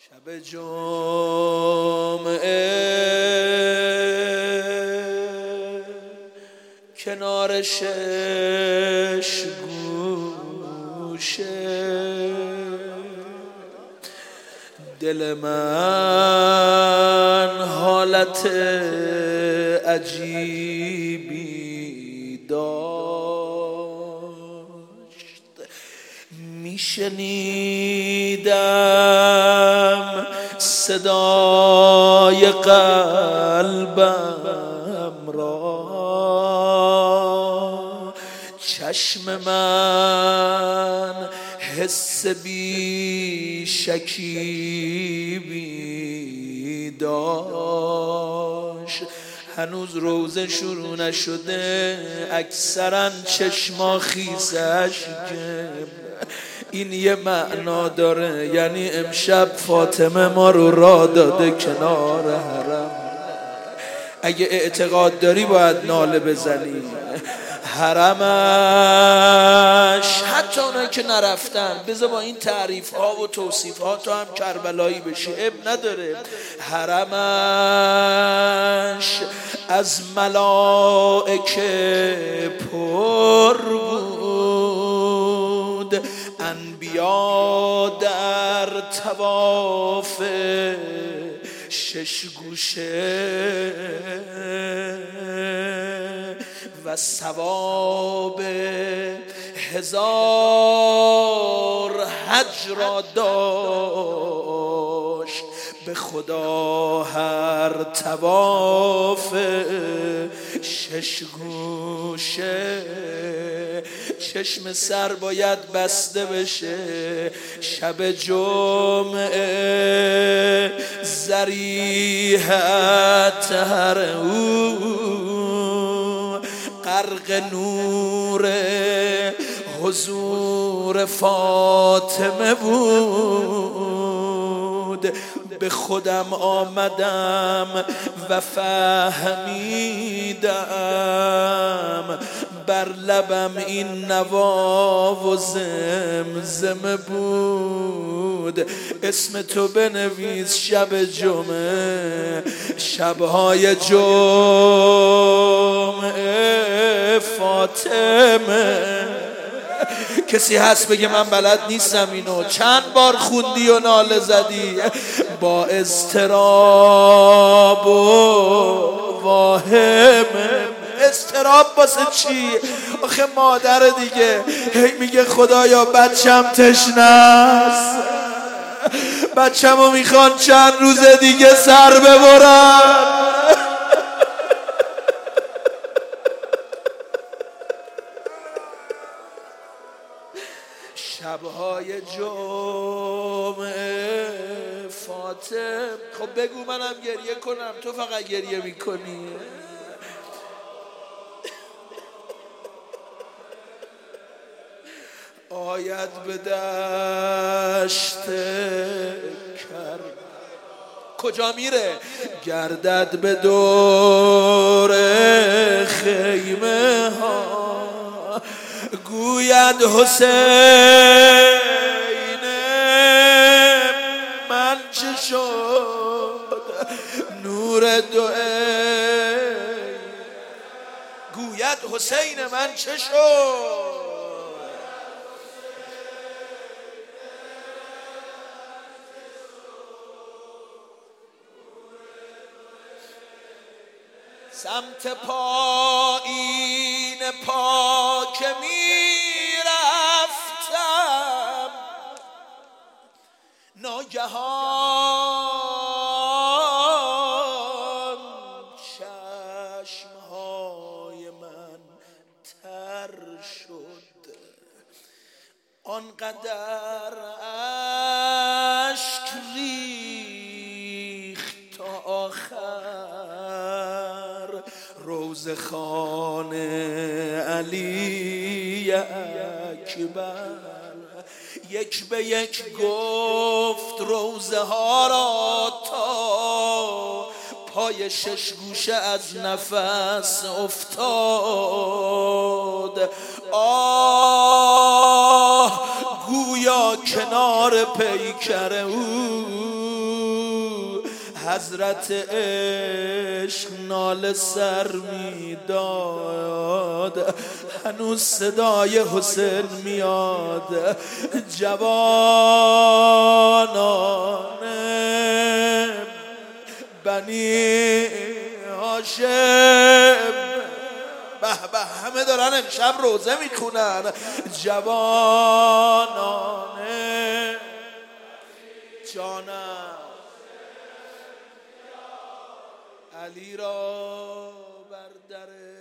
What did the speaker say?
شب جمعه کنار شش گوشه دل من حالت عجیبی داشت، میشنیدم صدای قلبم را، چشم من حس بی شکیبی داشت. هنوز روزه شروع نشده، اکثرا چشما خیسش این یه معنا داره، یعنی امشب فاطمه ما رو راه داده کنار حرم. اگه اعتقاد داری باید ناله بزنی. حرمش حتی اونایی که نرفتن بذار با این تعریف ها و توصیف ها تو هم کربلایی بشی، اب نداره. حرمش از ملائکه پر بود، انبیا در طواف شش گوشه و ثواب 1000 حج را داشت. به خدا هر طواف شش گوشه چشم سر باید بسته بشه. شب جمعه ذریحت هر او غرق نور حضور فاطمه بود. به خودم آمدم و فهمیدم بر لبم این نوا و زمزمه بود. اسم تو بنویس شب جمعه، شبهای جمعه فاطمه. کسی هست بگه من بلد نیستم اینو؟ چند بار خوندی و ناله زدی با اضطراب و واهمه. اضطراب واسه چی؟ آخه مادر دیگه هی میگه خدایا بچم تشنه است، بچمو میخوان چند روز دیگه سر ببرن. شبهای جمعه فاطم. خب بگو منم گریه کنم، تو فقط گریه میکنی. آید به دشت کرد کجا میره؟ گردد به دور خیمه ها، گوید حسین من چه شد نور دوئه، گوید حسین من چه شد. سمت پایین پاک میرفتم، ناگهان چشمهای من تر شد، آنقدر اشک ریخت تا آخر. روزخان علی اکبر یک به یک گفت روزه ها را تا پای شش گوشه از نفس افتاد. آه گویا کنار پیکر او حضرت عشق ناله سر میداد، هنوز صدای حسین میاد. جوانان بنی هاشم، به به، همه دارن امشب روزه میخونن. جوانان جانم علی را بر در